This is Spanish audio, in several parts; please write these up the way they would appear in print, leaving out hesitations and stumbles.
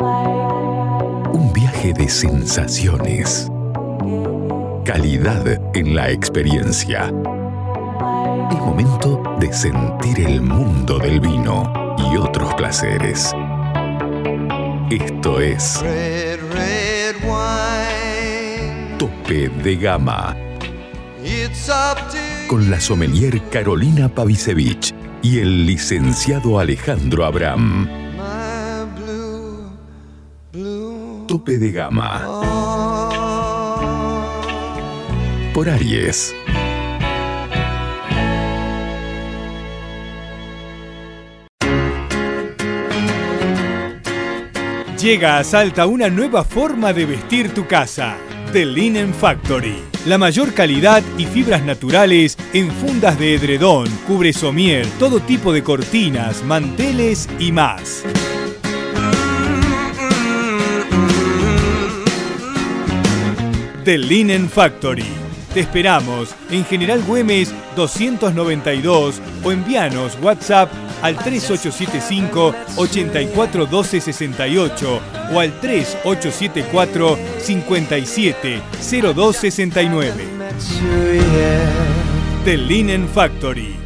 Un viaje de sensaciones. Calidad en la experiencia. Es momento de sentir el mundo del vino y otros placeres. Esto es Red, red wine. Tope de Gama. It's up to Con la sommelier Carolina Pavisevich y el licenciado Alejandro Abraham. my blue, blue. Tope de Gama. Oh. Por Aries. Llega a Salta una nueva forma de vestir tu casa. The Linen Factory. La mayor calidad y fibras naturales en fundas de edredón, cubre somier, todo tipo de cortinas, manteles y más. The Linen Factory. Te esperamos en General Güemes 292 o envíanos WhatsApp al 3875 84 12 68 o al 3874 57 02 69. The Linen Factory.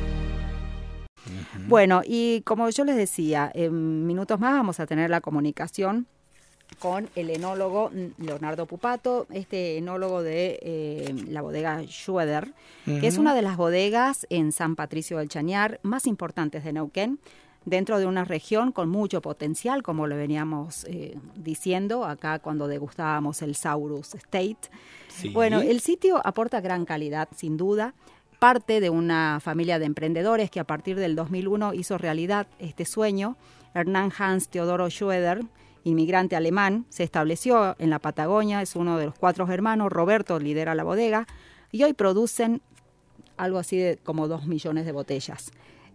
Bueno, y como yo les decía, en minutos más vamos a tener la comunicación con el enólogo Leonardo Pupato, este enólogo de la bodega Schroeder, que es una de las bodegas en San Patricio del Chañar más importantes de Neuquén, dentro de una región con mucho potencial, como lo veníamos diciendo acá cuando degustábamos el Saurus State. Sí. Bueno, el sitio aporta gran calidad, sin duda. Parte de una familia de emprendedores que a partir del 2001 hizo realidad este sueño. Hernán Hans Teodoro Schroeder, inmigrante alemán, se estableció en la Patagonia, es uno de los 4 hermanos. Roberto lidera la bodega y hoy producen algo así de como 2 millones de botellas.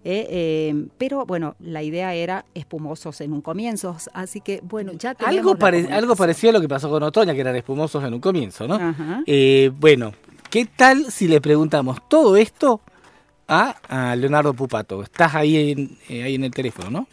Pero bueno, la idea era espumosos en un comienzo, así que bueno, ya tenemos algo parecido a lo que pasó con Otoña, que eran espumosos en un comienzo, ¿no? Ajá. Bueno, ¿qué tal si le preguntamos todo esto a Leonardo Pupato? Estás ahí en el teléfono, ¿no?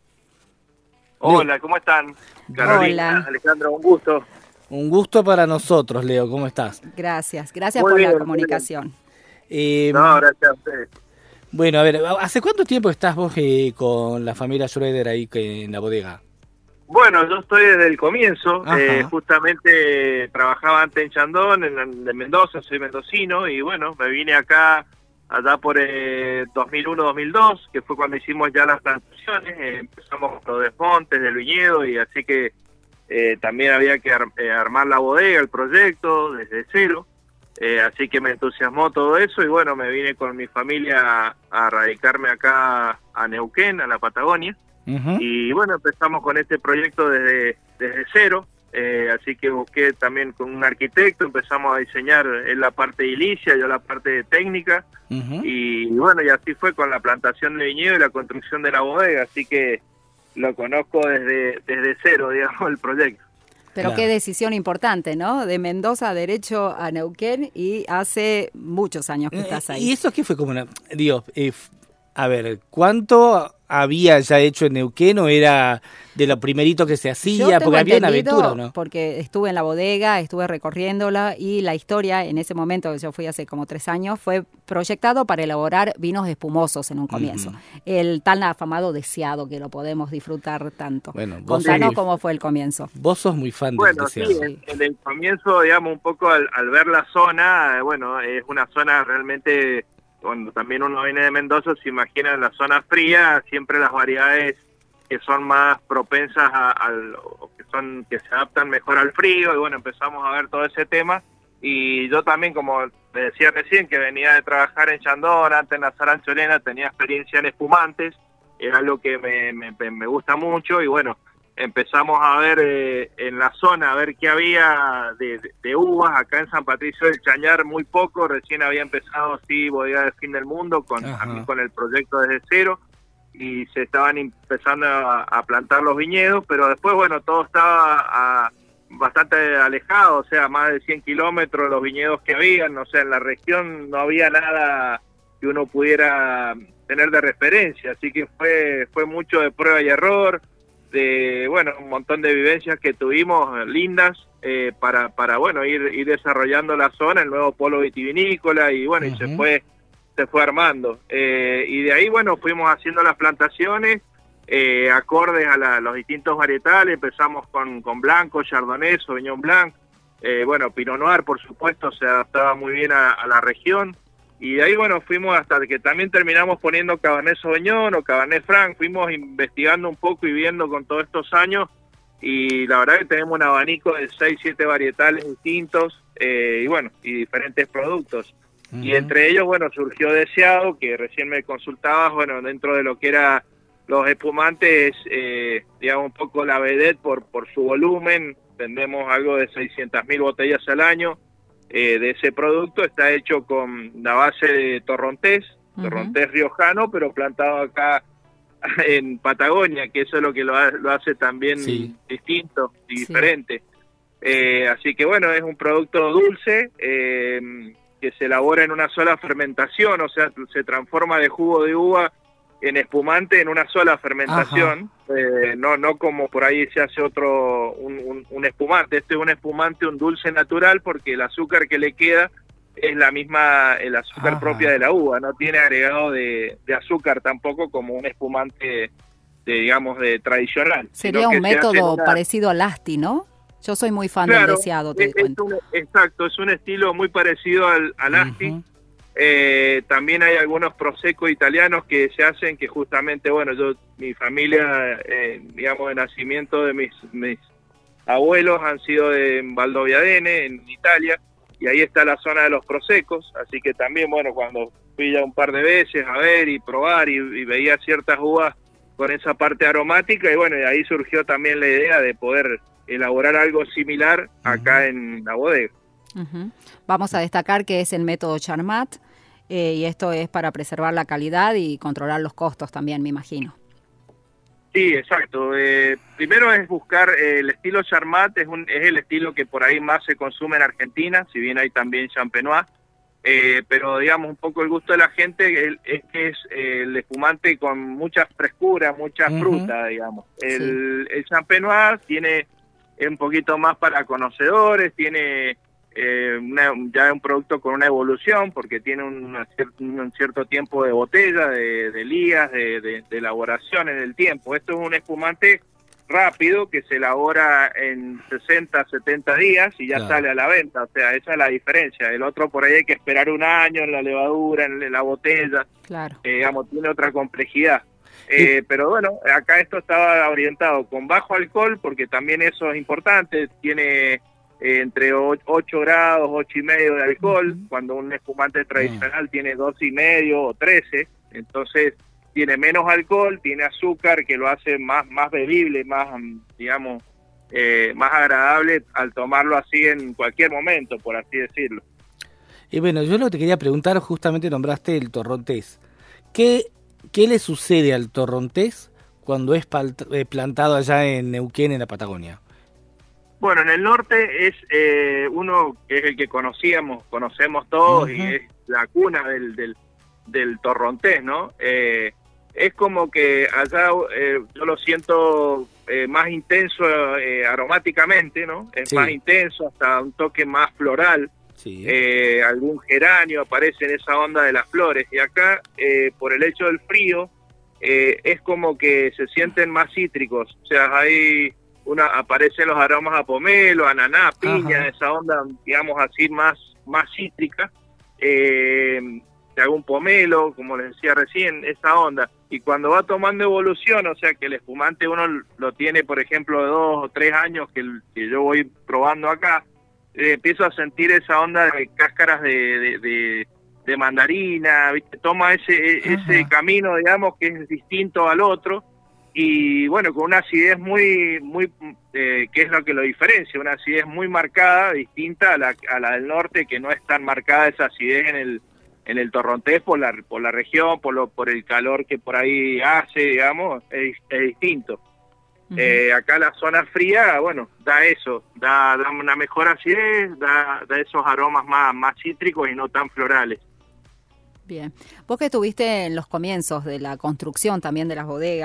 Hola, ¿cómo están? Carolina, Hola. Alejandro, un gusto. Un gusto para nosotros, Leo, ¿cómo estás? Gracias Muy por bien, la muy comunicación. No, gracias a ustedes. Bueno, a ver, ¿hace cuánto tiempo estás vos con la familia Schroeder ahí en la bodega? Bueno, yo estoy desde el comienzo, Ajá. justamente trabajaba antes en Chandón, de Mendoza, soy mendocino, y bueno, me vine acá allá por 2001-2002, que fue cuando hicimos ya las plantaciones, empezamos con los desmontes del viñedo, y así que también había que armar la bodega, el proyecto, desde cero. Así que me entusiasmó todo eso y bueno, me vine con mi familia a radicarme acá a Neuquén, a la Patagonia. Uh-huh. Y bueno, empezamos con este proyecto desde cero, así que busqué también con un arquitecto, empezamos a diseñar él la parte edilicia, yo la parte técnica. Uh-huh. Y bueno, y así fue con la plantación de viñedo y la construcción de la bodega, así que lo conozco desde cero, digamos, el proyecto. Pero Claro. qué decisión importante, ¿no? De Mendoza derecho a Neuquén y hace muchos años que estás ahí. ¿Y eso qué fue como una... Digo, a ver, ¿cuánto había ya hecho en Neuquén o era de lo primerito que se Yo hacía? tengo Porque había una entendido, aventura, ¿no? porque estuve en la bodega, estuve recorriéndola y la historia en ese momento, que yo fui hace como 3 años, fue proyectado para elaborar vinos espumosos en un comienzo. Ujú. El tan afamado deseado que lo podemos disfrutar tanto. Bueno, vos Contanos sos- cómo fue el comienzo. Vos sos muy fan del Bueno, sí, deseado. en el comienzo, digamos, un poco al ver la zona, bueno, es una zona realmente, cuando también uno viene de Mendoza, se imagina en la zona fría, siempre las variedades que son más propensas que se adaptan mejor al frío, y bueno, empezamos a ver todo ese tema, y yo también, como te decía recién, que venía de trabajar en Chandón, antes en la Sarancholena, tenía experiencia en espumantes, era algo que me gusta mucho, y bueno, empezamos a ver en la zona, a ver qué había de uvas. Acá en San Patricio del Chañar muy poco, recién había empezado sí Bodega del Fin del Mundo Ajá. a mí con el proyecto desde cero, y se estaban empezando a plantar los viñedos, pero después bueno, todo estaba bastante alejado, o sea, más de 100 kilómetros los viñedos que habían, o sea, en la región no había nada que uno pudiera tener de referencia, así que fue mucho de prueba y error. bueno, un montón de vivencias que tuvimos lindas para bueno, ir desarrollando la zona, el nuevo polo vitivinícola, y bueno, y se fue armando. Y de ahí, bueno, fuimos haciendo las plantaciones acordes a los distintos varietales. Empezamos con Blanco, Chardonnay, Sauvignon Blanc, bueno, Pinot Noir, por supuesto, se adaptaba muy bien a la región. Y de ahí, bueno, fuimos hasta que también terminamos poniendo Cabernet Sauvignon o Cabernet Franc. Fuimos investigando un poco y viendo con todos estos años, y la verdad que tenemos un abanico de 6, 7 varietales distintos, y bueno, y diferentes productos. Y entre ellos, bueno, surgió Deseado, que recién me consultabas, bueno, dentro de lo que era los espumantes, digamos un poco la vedette por su volumen. Vendemos algo de 600.000 botellas al año de ese producto. Está hecho con la base de torrontés, torrontés riojano, pero plantado acá en Patagonia, que eso es lo que lo hace también distinto y diferente. Así que bueno, es un producto dulce que se elabora en una sola fermentación, o sea, se transforma de jugo de uva en espumante en una sola fermentación, no como por ahí se hace otro, un espumante. Este es un espumante, un dulce natural, porque el azúcar que le queda es la misma, el azúcar propia de la uva, no tiene agregado de azúcar tampoco como un espumante, digamos, de tradicional. Sería un método parecido al Asti, ¿no? Yo soy muy fan del Deseado, te cuento. Exacto, es un estilo muy parecido al Asti. También hay algunos prosecco italianos que se hacen, que justamente, bueno, mi familia, digamos, de nacimiento de mis abuelos han sido de Valdobbiadene, en Italia, y ahí está la zona de los prosecos. Así que también, bueno, cuando fui ya un par de veces a ver y probar y veía ciertas uvas con esa parte aromática, y bueno, y ahí surgió también la idea de poder elaborar algo similar acá en la bodega. Vamos a destacar que es el método Charmat, y esto es para preservar la calidad y controlar los costos también, me imagino. Sí, exacto. Primero es buscar el estilo Charmat, es el estilo que por ahí más se consume en Argentina, si bien hay también Champenois, pero digamos un poco el gusto de la gente es que es el espumante con mucha frescura, mucha fruta, digamos. El Champenois tiene un poquito más para conocedores, tiene ya un producto con una evolución, porque tiene un cierto tiempo de botella, de lías, de elaboración en el tiempo. Esto es un espumante rápido que se elabora en 60, 70 días y ya sale a la venta. O sea, esa es la diferencia. El otro por ahí hay que esperar un año en la levadura, en la botella. Digamos, tiene otra complejidad. Pero bueno, acá esto estaba orientado con bajo alcohol, porque también eso es importante. Tiene entre 8 grados, 8,5 de alcohol, cuando un espumante tradicional tiene 12,5 o 13, entonces tiene menos alcohol, tiene azúcar, que lo hace más bebible, más, digamos, más agradable al tomarlo así en cualquier momento, por así decirlo. Y bueno, yo lo que te quería preguntar, justamente nombraste el torrontés. ¿Qué le sucede al torrontés cuando es plantado allá en Neuquén, en la Patagonia? Bueno, en el norte es uno que es el que conocemos todos, y es la cuna del torrontés, ¿no? Es como que allá yo lo siento más intenso aromáticamente, ¿no? Es más intenso, hasta un toque más floral. Algún geranio aparece en esa onda de las flores, y acá por el hecho del frío es como que se sienten más cítricos, o sea, aparecen los aromas a pomelo, ananá, piña, esa onda, digamos así, más cítrica. Te hago un pomelo, como les decía recién, esa onda. Y cuando va tomando evolución, o sea que el espumante uno lo tiene, por ejemplo, de 2 o 3 años que yo voy probando acá, empiezo a sentir esa onda de cáscaras de mandarina, ¿viste? Toma ese camino, digamos, que es distinto al otro. Y bueno, con una acidez muy que es lo que lo diferencia, una acidez muy marcada, distinta a la del norte, que no es tan marcada esa acidez en el torrontés por la región, por el calor que por ahí hace, digamos, es distinto. Acá la zona fría, bueno, da eso, da una mejor acidez, da esos aromas más cítricos y no tan florales. Bien, vos que estuviste en los comienzos de la construcción también de las bodegas,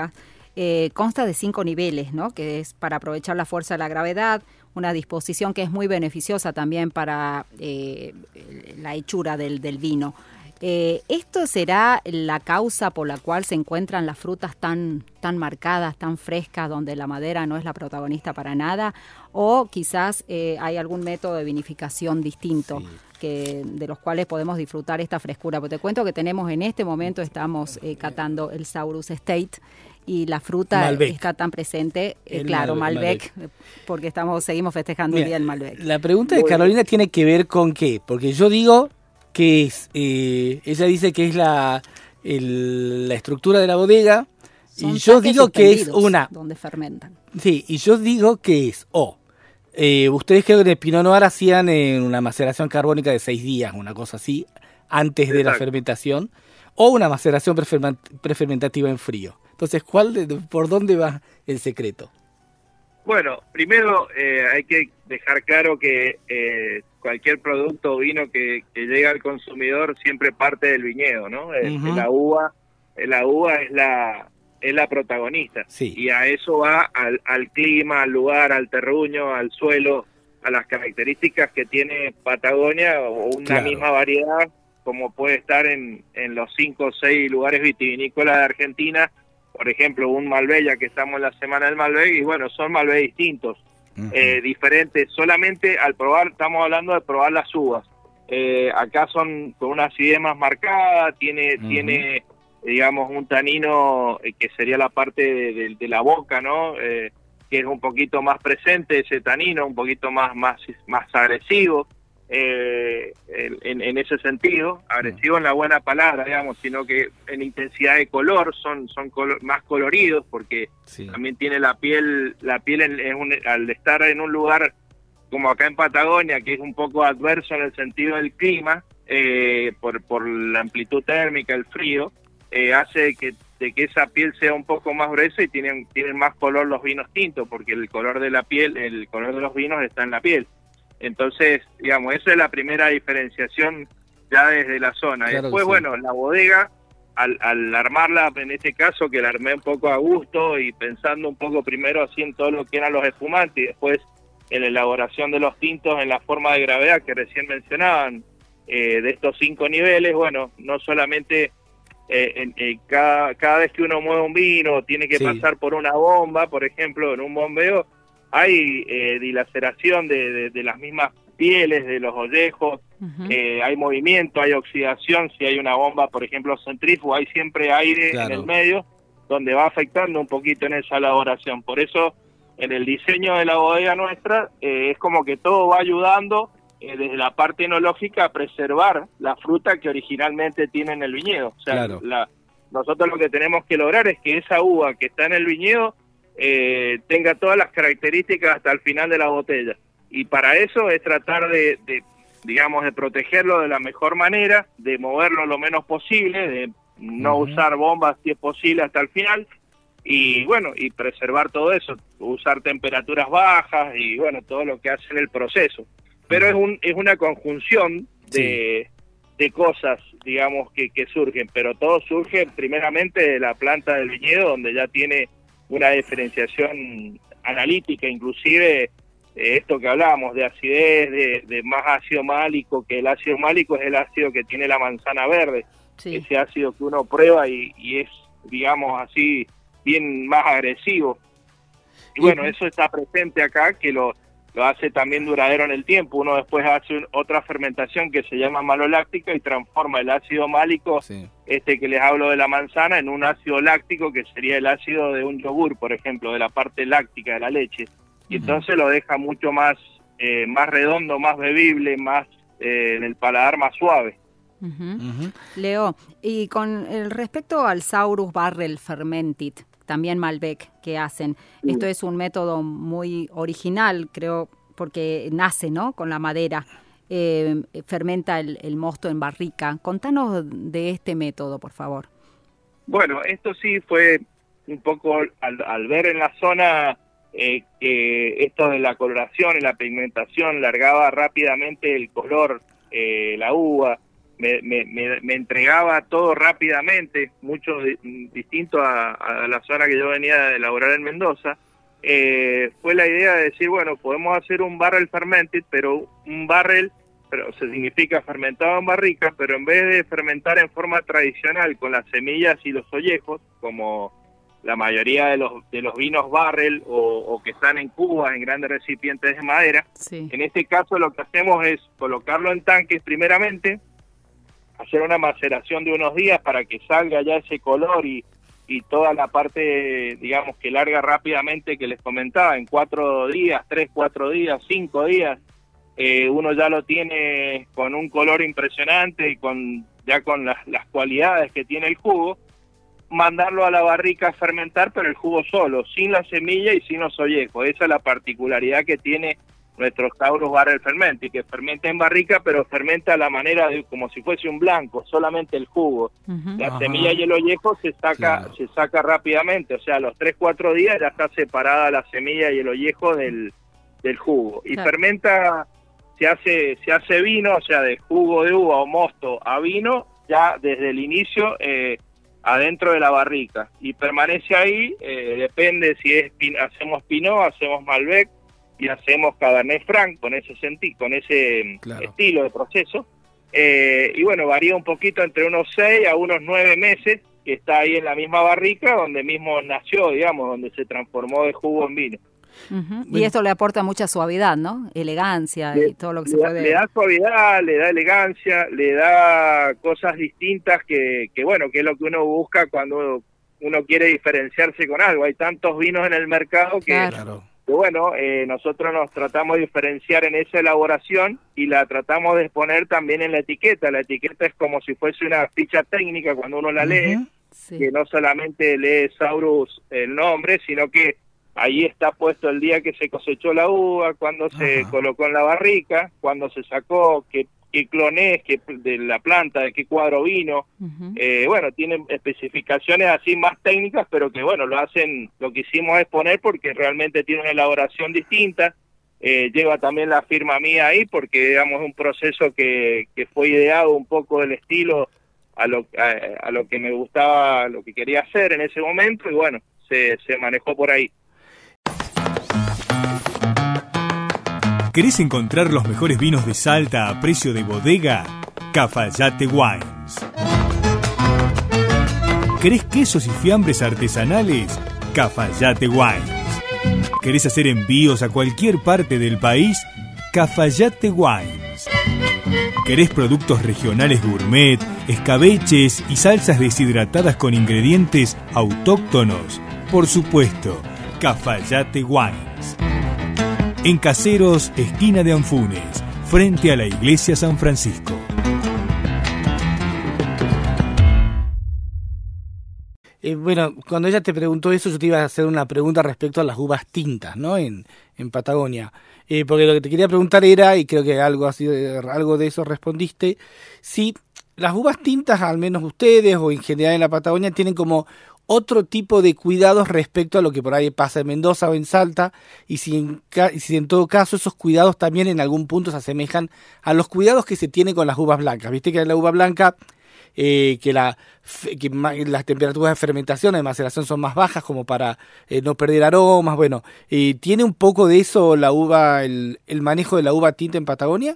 consta de 5 niveles, ¿no? Que es para aprovechar la fuerza de la gravedad, una disposición que es muy beneficiosa también para la hechura del vino. ¿Esto será la causa por la cual se encuentran las frutas tan marcadas, tan frescas, donde la madera no es la protagonista para nada? ¿O quizás hay algún método de vinificación distinto de los cuales podemos disfrutar esta frescura? Porque te cuento que tenemos en este momento, estamos catando el Saurus Estate, y la fruta Malbec. está tan presente, Malbec. porque seguimos festejando el día del Malbec. La pregunta de Carolina tiene que ver con qué, porque yo digo que es, ella dice que es la estructura de la bodega, Son y yo digo que es suspendidos donde fermentan. Sí, y yo digo que es ustedes creo que en el Pinot Noir hacían una maceración carbónica de 6 días, una cosa así, antes de la fermentación, o una maceración prefermentativa en frío. Entonces, ¿por dónde va el secreto? Bueno, primero hay que dejar claro que cualquier producto o vino que llega al consumidor siempre parte del viñedo, ¿no? La uva es la protagonista. Sí. Y a eso va al clima, al lugar, al terruño, al suelo, a las características que tiene Patagonia o una misma variedad, como puede estar en los 5 o 6 lugares vitivinícolas de Argentina. Por ejemplo, un Malbec, ya que estamos en la semana del Malbec, y bueno, son Malbec distintos, diferentes. Solamente al probar, estamos hablando de probar las uvas. Acá son con una acidez más marcada, tiene digamos, un tanino que sería la parte de la boca, ¿no? Que es un poquito más presente, ese tanino, un poquito más agresivo. En ese sentido, agresivo en la buena palabra, digamos, sino que en intensidad de color son más coloridos, porque también tiene la piel al estar en un lugar como acá en Patagonia, que es un poco adverso en el sentido del clima, por la amplitud térmica, el frío, hace de que esa piel sea un poco más gruesa y tienen más color los vinos tintos, porque el color de la piel, el color de los vinos está en la piel. Entonces, digamos, esa es la primera diferenciación ya desde la zona. Claro. Después, bueno, la bodega, al armarla, en este caso, que la armé un poco a gusto y pensando un poco primero así en todo lo que eran los espumantes y después en la elaboración de los tintos en la forma de gravedad que recién mencionaban, de estos 5 niveles, bueno, no solamente cada vez que uno mueve un vino tiene que pasar por una bomba, por ejemplo, en un bombeo, hay dilaceración de las mismas pieles, de los ollejos, hay movimiento, hay oxidación, si hay una bomba, por ejemplo, centrífuga, hay siempre aire en el medio, donde va afectando un poquito en esa elaboración. Por eso, en el diseño de la bodega nuestra, es como que todo va ayudando desde la parte enológica a preservar la fruta que originalmente tiene en el viñedo. O sea, nosotros lo que tenemos que lograr es que esa uva que está en el viñedo tenga todas las características hasta el final de la botella, y para eso es tratar de protegerlo de la mejor manera, de moverlo lo menos posible, de no usar bombas si es posible hasta el final, y bueno, y preservar todo eso, usar temperaturas bajas y bueno, todo lo que hace en el proceso. Pero es una conjunción de cosas, digamos, que surgen, pero todo surge primeramente de la planta del viñedo, donde ya tiene una diferenciación analítica, inclusive esto que hablábamos de acidez, de más ácido málico, que el ácido málico es el ácido que tiene la manzana verde, ese ácido que uno prueba y es, digamos así, bien más agresivo. Y bueno, eso está presente acá, que lo hace también duradero en el tiempo. Uno después hace otra fermentación que se llama maloláctica y transforma el ácido málico, que les hablo de la manzana, en un ácido láctico que sería el ácido de un yogur, por ejemplo, de la parte láctica de la leche. Y entonces lo deja mucho más redondo, más bebible, más en el paladar más suave. Leo, y con respecto al Saurus Barrel Fermented, también Malbec, que hacen, esto es un método muy original, creo, porque nace, ¿no?, con la madera, fermenta el mosto en barrica. Contanos de este método, por favor. Bueno, esto sí fue un poco al ver en la zona que esto de la coloración y la pigmentación largaba rápidamente el color, la uva. me entregaba todo rápidamente, mucho distinto a la zona que yo venía de elaborar en Mendoza. Fue la idea de decir, bueno, podemos hacer un barrel fermented, pero un barrel, pero se significa fermentado en barrica, pero en vez de fermentar en forma tradicional con las semillas y los ollejos, como la mayoría de los vinos barrel o que están en cubas, en grandes recipientes de madera, Sí. en este caso lo que hacemos es colocarlo en tanques primeramente, hacer una maceración de unos días para que salga ya ese color y toda la parte, digamos, que larga rápidamente que les comentaba, en 4 días, 3, 4 días, 5 días, uno ya lo tiene con un color impresionante y con las cualidades que tiene el jugo, mandarlo a la barrica a fermentar, pero el jugo solo, sin la semilla y sin los ollejos. Esa es la particularidad que tiene nuestros Taurus Barrel Ferment, y que fermenta en barrica, pero fermenta a la manera de como si fuese un blanco, solamente el jugo. La semilla y el ollejo se saca rápidamente, o sea, a los 3-4 días ya está separada la semilla y el ollejo del jugo. Y fermenta, se hace vino, o sea, de jugo de uva o mosto a vino, ya desde el inicio, adentro de la barrica, y permanece ahí, depende si hacemos Pinot, hacemos Malbec y hacemos Cabernet Franc con ese estilo de proceso, y bueno, varía un poquito entre unos 6 a unos 9 meses que está ahí en la misma barrica donde mismo nació, digamos, donde se transformó de jugo en vino. Y esto le aporta mucha suavidad, ¿no? Elegancia y todo lo que se puede... Le da suavidad, le da elegancia, le da cosas distintas que bueno, que es lo que uno busca cuando uno quiere diferenciarse con algo. Hay tantos vinos en el mercado que bueno, nosotros nos tratamos de diferenciar en esa elaboración y la tratamos de exponer también en la etiqueta. La etiqueta es como si fuese una ficha técnica cuando uno la lee, que no solamente lee Taurus el nombre, sino que ahí está puesto el día que se cosechó la uva, cuando se colocó en la barrica, cuando se sacó, qué clonés, de la planta, de qué cuadro vino. Bueno, tienen especificaciones así más técnicas, pero que bueno, lo que hicimos es poner porque realmente tiene una elaboración distinta. Lleva también la firma mía ahí porque, digamos, es un proceso que fue ideado un poco del estilo a lo que me gustaba, lo que quería hacer en ese momento, y bueno, se manejó por ahí. ¿Querés encontrar los mejores vinos de Salta a precio de bodega? Cafayate Wines. ¿Querés quesos y fiambres artesanales? Cafayate Wines. ¿Querés hacer envíos a cualquier parte del país? Cafayate Wines. ¿Querés productos regionales gourmet, escabeches y salsas deshidratadas con ingredientes autóctonos? Por supuesto, Cafayate Wines. En Caseros, esquina de Anfunes, frente a la Iglesia San Francisco. Bueno, cuando ella te preguntó eso, yo te iba a hacer una pregunta respecto a las uvas tintas, ¿no? En Patagonia. Porque lo que te quería preguntar era, y creo que algo de eso respondiste, si las uvas tintas, al menos ustedes o en general en la Patagonia, tienen como otro tipo de cuidados respecto a lo que por ahí pasa en Mendoza o en Salta, y si en todo caso esos cuidados también en algún punto se asemejan a los cuidados que se tienen con las uvas blancas. Viste que la uva blanca, que las temperaturas de fermentación, de maceración son más bajas como para no perder aromas. Bueno, ¿tiene un poco de eso la uva, el manejo de la uva tinta en Patagonia?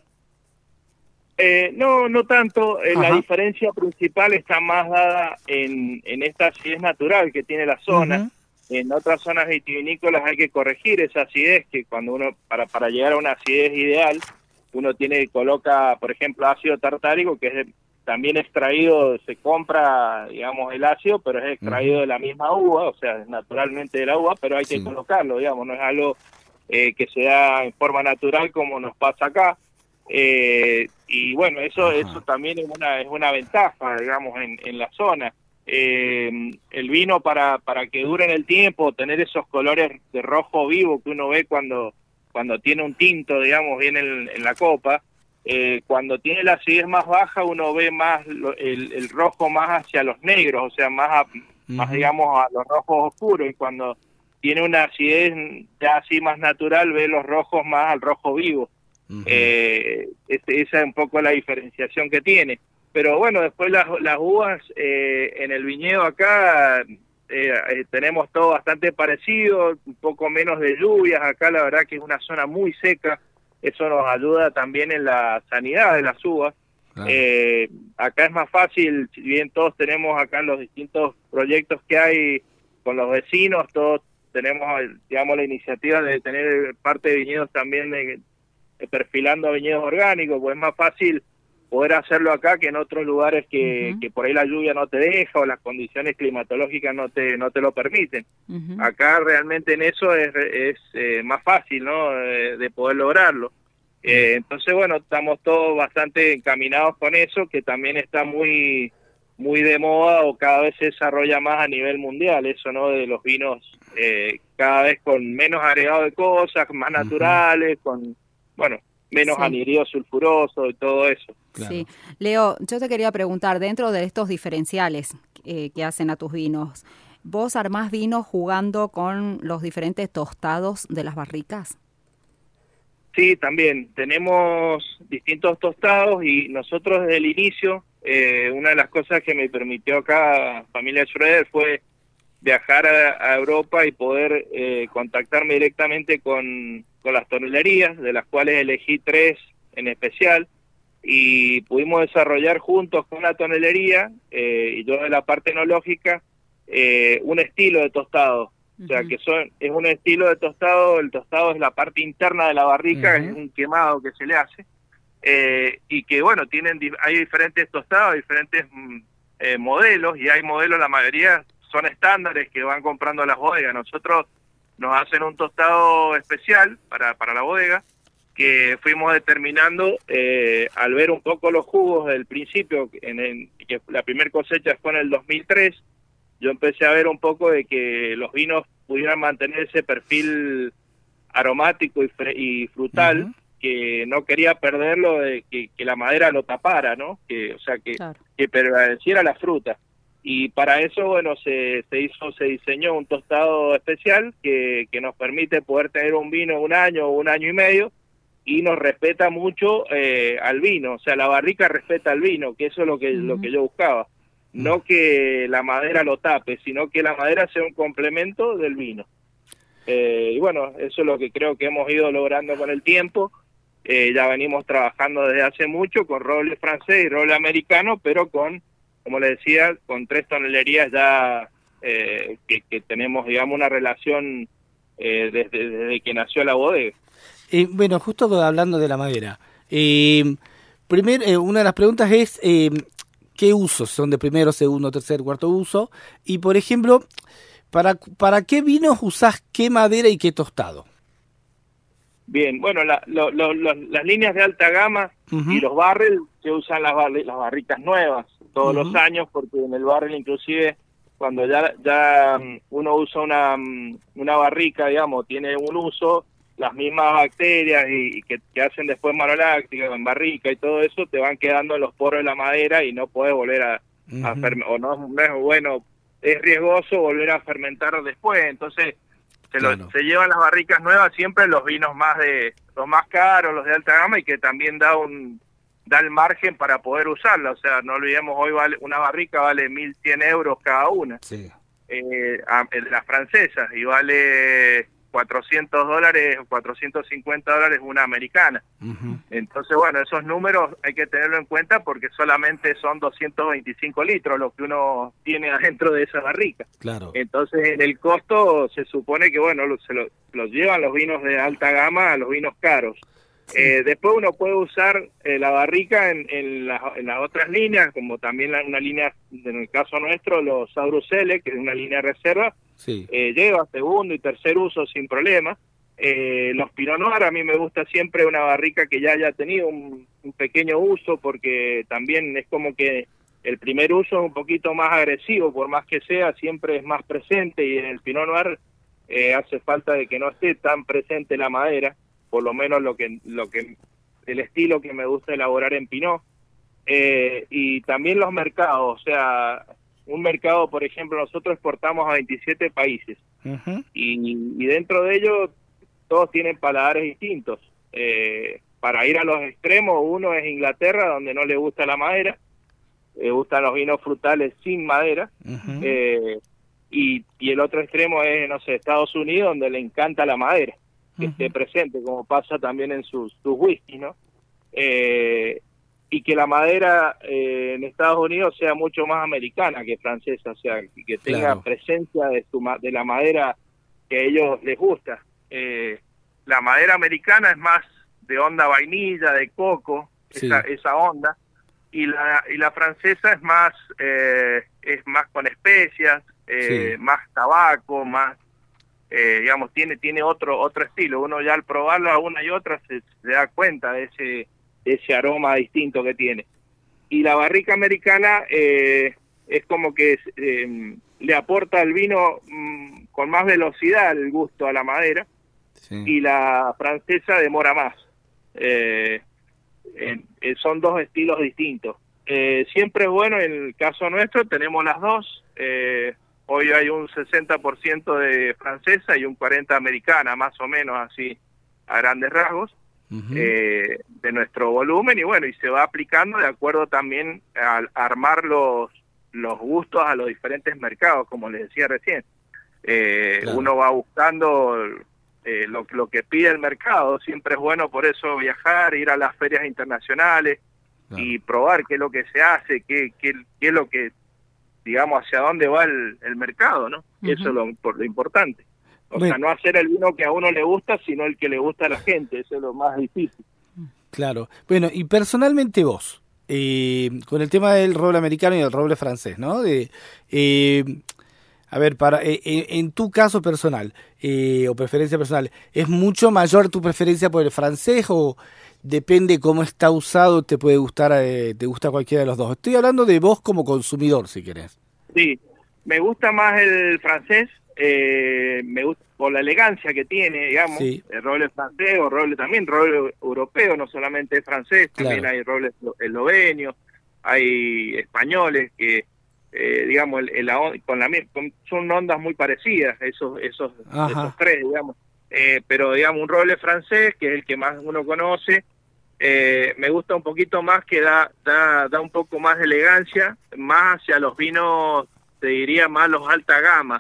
No tanto. La diferencia principal está más dada en esta acidez natural que tiene la zona. En otras zonas vitivinícolas hay que corregir esa acidez, que cuando uno, para llegar a una acidez ideal, uno coloca, por ejemplo, ácido tartárico, que es también extraído, se compra, digamos, el ácido, pero es extraído de la misma uva, o sea, naturalmente de la uva, pero hay que colocarlo, digamos, no es algo que se da en forma natural como nos pasa acá. Y bueno, eso también es una ventaja, digamos, en la zona. El vino para que dure en el tiempo, tener esos colores de rojo vivo que uno ve cuando tiene un tinto, digamos, bien en la copa, cuando tiene la acidez más baja uno ve más el rojo más hacia los negros, o sea, más digamos a los rojos oscuros, y cuando tiene una acidez ya así más natural ve los rojos más al rojo vivo. Esa es un poco la diferenciación que tiene. pero bueno, después las uvas en el viñedo acá tenemos todo bastante parecido, un poco menos de lluvias. Acá la verdad que es una zona muy seca, eso nos ayuda también en la sanidad de las uvas. Claro. Acá es más fácil, si bien todos tenemos acá los distintos proyectos que hay con los vecinos, todos tenemos, digamos, la iniciativa de tener parte de viñedos también perfilando a viñedos orgánicos, pues es más fácil poder hacerlo acá que en otros lugares que por ahí la lluvia no te deja o las condiciones climatológicas no te lo permiten. Acá realmente en eso es más fácil, ¿no? De poder lograrlo. Entonces, bueno, estamos todos bastante encaminados con eso, que también está muy de moda o cada vez se desarrolla más a nivel mundial, eso, ¿no? De los vinos cada vez con menos agregado de cosas, más naturales, con, bueno, menos anhídrido sulfuroso y todo eso. Claro. Sí. Leo, yo te quería preguntar, dentro de estos diferenciales que hacen a tus vinos, ¿vos armás vinos jugando con los diferentes tostados de las barricas? Sí, también. Tenemos distintos tostados y nosotros desde el inicio, una de las cosas que me permitió acá Familia Schroeder fue viajar a Europa y poder contactarme directamente con las tonelerías, de las cuales elegí 3 en especial, y pudimos desarrollar juntos con la tonelería y yo de la parte enológica un estilo de tostado. O sea, que es un estilo de tostado, el tostado es la parte interna de la barrica, es un quemado que se le hace, y que bueno, hay diferentes tostados, diferentes modelos, y hay modelos, la mayoría son estándares que van comprando las bodegas. Nosotros nos hacen un tostado especial para la bodega, que fuimos determinando al ver un poco los jugos del principio, que la primera cosecha fue en el 2003, yo empecé a ver un poco de que los vinos pudieran mantener ese perfil aromático y frutal, que no quería perderlo, de que la madera lo tapara, ¿no? Que prevaleciera la fruta. Y para eso, bueno, se diseñó un tostado especial que nos permite poder tener un vino 1 año o 1 año y medio, y nos respeta mucho al vino, o sea, la barrica respeta al vino, que eso es lo que yo buscaba. No que la madera lo tape, sino que la madera sea un complemento del vino. Y bueno, eso es lo que creo que hemos ido logrando con el tiempo. Ya venimos trabajando desde hace mucho con roble francés y roble americano, pero como le decía, con 3 tonelerías ya que tenemos, digamos, una relación desde que nació la bodega. Bueno, justo hablando de la madera, una de las preguntas es ¿qué usos son de primero, segundo, tercer, cuarto uso? Y, por ejemplo, ¿para qué vinos usás qué madera y qué tostado? Bien, bueno, las líneas de alta gama y los barrel se usan las barricas nuevas todos los años, porque en el barrel inclusive cuando ya uno usa una barrica, digamos, tiene un uso, las mismas bacterias y que hacen después maloláctica en barrica y todo eso te van quedando en los poros de la madera y no puedes volver a fermentar, o no es bueno, es riesgoso volver a fermentar después. Entonces se llevan las barricas nuevas siempre los vinos los más caros, los de alta gama, y que también da el margen para poder usarla. O sea, no olvidemos, hoy una barrica vale 1.100 euros cada una, las francesas, y vale $400 o $450 una americana. Entonces, bueno, esos números hay que tenerlo en cuenta porque solamente son 225 litros lo que uno tiene adentro de esa barrica. Claro. Entonces, en el costo se supone que, bueno, los llevan los vinos de alta gama a los vinos caros. Después uno puede usar la barrica en las otras líneas, como también una línea, en el caso nuestro, los Saurusele, que es una línea de reserva, lleva segundo y tercer uso sin problema. Los Pinot Noir, a mí me gusta siempre una barrica que ya haya tenido un pequeño uso, porque también es como que el primer uso es un poquito más agresivo, por más que sea, siempre es más presente, y en el Pinot Noir hace falta de que no esté tan presente la madera, por lo menos el estilo que me gusta elaborar en Pinot. Y también los mercados, o sea, un mercado, por ejemplo, nosotros exportamos a 27 países, y dentro de ellos todos tienen paladares distintos. Para ir a los extremos, uno es Inglaterra, donde no le gusta la madera, le gustan los vinos frutales sin madera. Y el otro extremo es, no sé, Estados Unidos, donde le encanta la madera, que esté presente, como pasa también en sus whisky, ¿no? Y que la madera en Estados Unidos sea mucho más americana que francesa, o sea, que tenga presencia de la madera que a ellos les gusta. La madera americana es más de onda vainilla, de coco, esa onda, y la francesa es más con especias, más tabaco, más digamos, tiene otro estilo. Uno ya al probarla una y otra se da cuenta de ese aroma distinto que tiene. Y la barrica americana es como que le aporta al vino con más velocidad el gusto a la madera, y la francesa demora más. Son dos estilos distintos. Siempre es bueno, en el caso nuestro tenemos las dos. Hoy hay un 60% de francesa y un 40% americana, más o menos así, a grandes rasgos, de nuestro volumen, y bueno, y se va aplicando de acuerdo también a armar los gustos a los diferentes mercados, como les decía recién. Uno va buscando lo que pide el mercado. Siempre es bueno por eso viajar, ir a las ferias internacionales y probar qué es lo que se hace, qué es lo que, digamos, hacia dónde va el mercado, ¿no? Eso es lo importante. O sea, no hacer el vino que a uno le gusta, sino el que le gusta a la gente. Eso es lo más difícil. Claro. Bueno, y personalmente vos, con el tema del roble americano y el roble francés, ¿no? A ver, en tu caso personal, o preferencia personal, ¿es mucho mayor tu preferencia por el francés o depende cómo está usado, te puede gustar, te gusta cualquiera de los dos? Estoy hablando de vos como consumidor, si querés. Sí, me gusta más el francés, me gusta por la elegancia que tiene, digamos, el roble francés o roble europeo, no solamente francés, también hay robles eslovenios, hay españoles que digamos, son ondas muy parecidas, esos tres, digamos. Pero, digamos, un roble francés, que es el que más uno conoce, me gusta un poquito más, que da un poco más de elegancia, más hacia los vinos, te diría, más los alta gama.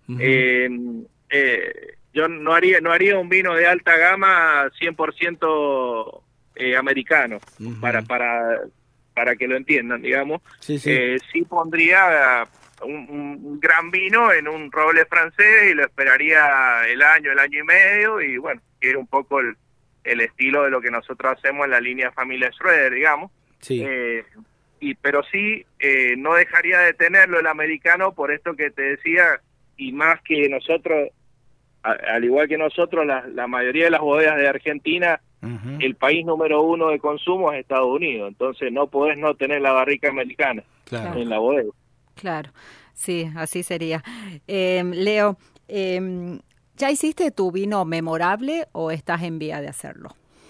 Yo no haría un vino de alta gama 100% americano, para que lo entiendan, digamos. Sí pondría un gran vino en un roble francés y lo esperaría el año y medio, y bueno, que era un poco el estilo de lo que nosotros hacemos en la línea familia Schroeder, digamos. Pero sí, no dejaría de tenerlo el americano, por esto que te decía, y más que nosotros, al igual que nosotros, la mayoría de las bodegas de Argentina, el país número 1 de consumo es Estados Unidos, entonces no podés no tener la barrica americana en la bodega. Claro, sí, así sería. Leo, ¿ya hiciste tu vino memorable o estás en vía de hacerlo?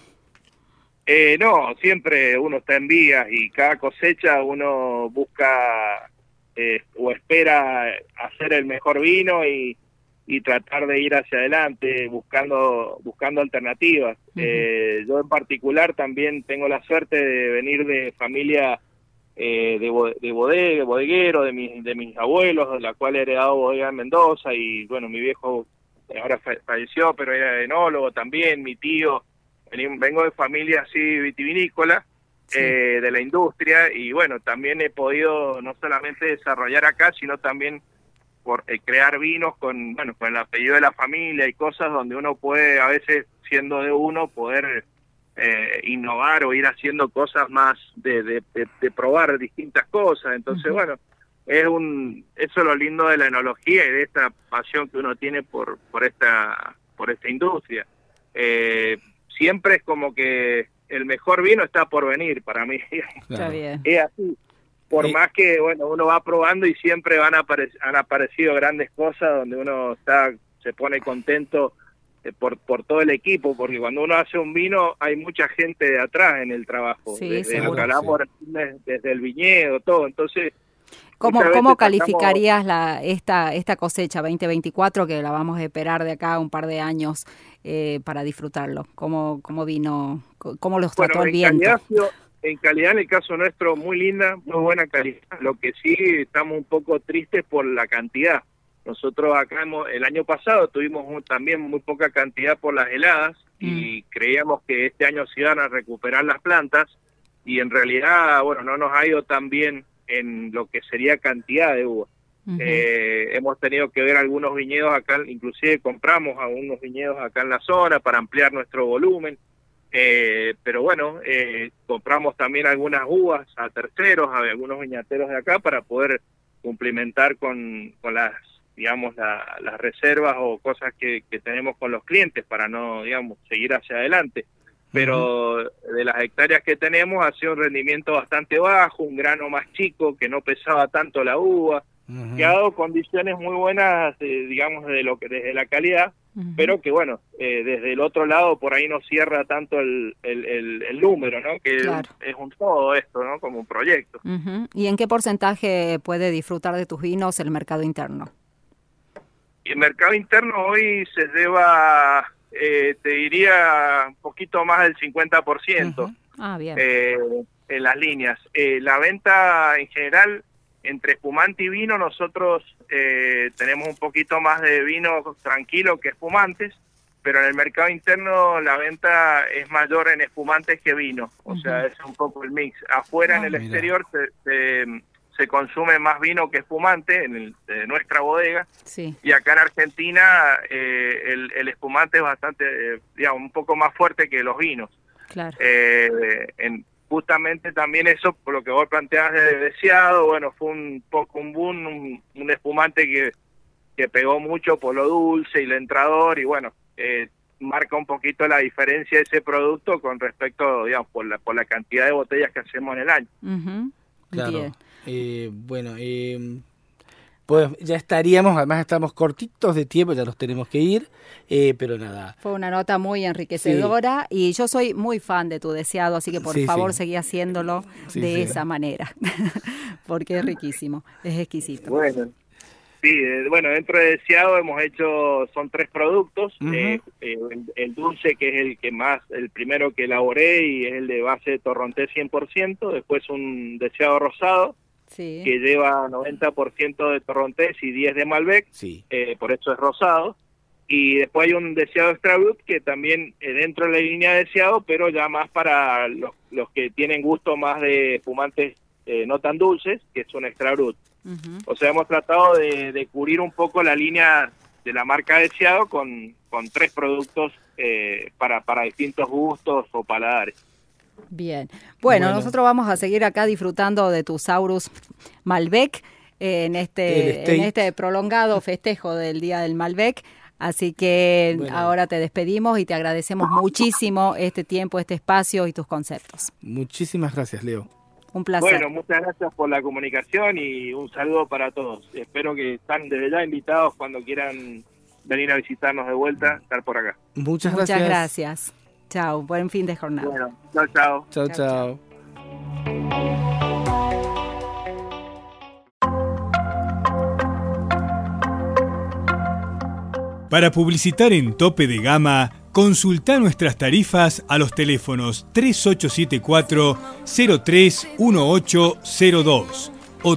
No, siempre uno está en vías, y cada cosecha uno busca o espera hacer el mejor vino y tratar de ir hacia adelante buscando alternativas. Yo en particular también tengo la suerte de venir de familia de bodeguero, de mis abuelos, de la cual he heredado bodega en Mendoza, y bueno, mi viejo ahora falleció, pero era enólogo también, mi tío. Vengo de familia así vitivinícola, de la industria, y bueno, también he podido no solamente desarrollar acá, sino también por crear vinos con el apellido de la familia y cosas donde uno puede, a veces siendo de uno, poder innovar o ir haciendo cosas más de probar distintas cosas. Entonces, bueno, eso es lo lindo de la enología y de esta pasión que uno tiene por esta industria. Siempre es como que el mejor vino está por venir para mí. Está bien. Es así. Por más que, bueno, uno va probando y siempre han aparecido grandes cosas donde uno se pone contento por todo el equipo, porque cuando uno hace un vino hay mucha gente de atrás en el trabajo, desde lo que hablamos desde el viñedo, todo. Entonces, ¿Cómo calificarías esta cosecha 2024, que la vamos a esperar de acá un par de años para disfrutarlo? ¿Cómo vino? ¿Cómo los trató el viento? en calidad, en el caso nuestro, muy linda, muy buena calidad. Lo que sí, estamos un poco tristes por la cantidad. Nosotros acá el año pasado tuvimos también muy poca cantidad por las heladas y creíamos que este año se iban a recuperar las plantas y en realidad, bueno, no nos ha ido tan bien en lo que sería cantidad de uva. Hemos tenido que ver algunos viñedos acá, inclusive compramos algunos viñedos acá en la zona para ampliar nuestro volumen. Pero bueno, compramos también algunas uvas a terceros, a algunos viñateros de acá para poder cumplimentar con las, digamos, las reservas o cosas que tenemos con los clientes para no, digamos, seguir hacia adelante. Pero de las hectáreas que tenemos ha sido un rendimiento bastante bajo, un grano más chico que no pesaba tanto la uva, que ha dado condiciones muy buenas, digamos, desde la calidad, pero que bueno, desde el otro lado por ahí no cierra tanto el número, ¿no? Que claro, es un todo esto, ¿no? Como un proyecto. ¿Y en qué porcentaje puede disfrutar de tus vinos el mercado interno? Y el mercado interno hoy se lleva, te diría, un poquito más del 50%. Ah, bien. En las líneas. La venta en general, entre espumante y vino, nosotros tenemos un poquito más de vino tranquilo que espumantes, pero en el mercado interno la venta es mayor en espumantes que vino, o sea, es un poco el mix. Afuera en el exterior se consume más vino que espumante de nuestra bodega, y acá en Argentina el espumante es bastante, digamos, un poco más fuerte que los vinos. Claro. Justamente también eso, por lo que vos planteabas de Deseado, bueno, fue un poco un boom, un espumante que pegó mucho por lo dulce y el entrador, y bueno, marca un poquito la diferencia de ese producto con respecto, digamos, por la cantidad de botellas que hacemos en el año. Claro. Bueno, pues ya estaríamos, además estamos cortitos de tiempo, ya nos tenemos que ir, pero nada. Fue una nota muy enriquecedora y yo soy muy fan de tu Deseado, así que por favor seguí haciéndolo de esa manera, porque es riquísimo, es exquisito. Bueno, bueno, dentro de Deseado hemos hecho, son 3 productos, el dulce, que es el primero que elaboré y es el de base de torrontés 100%, después un Deseado rosado, que lleva 90% de torrontés y 10 de Malbec, por eso es rosado, y después hay un Deseado Extra Brut que también dentro de la línea de Deseado, pero ya más para los que tienen gusto más de espumantes no tan dulces, que es un Extra Brut. O sea, hemos tratado de cubrir un poco la línea de la marca Deseado con 3 productos para distintos gustos o paladares. Bien. Bueno, nosotros vamos a seguir acá disfrutando de tu Saurus Malbec en este prolongado festejo del Día del Malbec. Así que ahora te despedimos y te agradecemos muchísimo este tiempo, este espacio y tus conceptos. Muchísimas gracias, Leo. Un placer. Bueno, muchas gracias por la comunicación y un saludo para todos. Espero que están desde ya invitados cuando quieran venir a visitarnos de vuelta, estar por acá. Muchas gracias. Chao, buen fin de jornada. Bueno, chao. Chao. Para publicitar en Tope de Gama, consulta nuestras tarifas a los teléfonos 3874-031802 o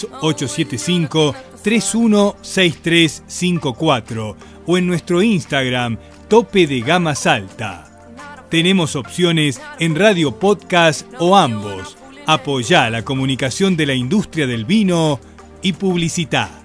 3875-316354 o en nuestro Instagram Tope de Gama Salta. Tenemos opciones en radio podcast o ambos. Apoyá la comunicación de la industria del vino y publicitá.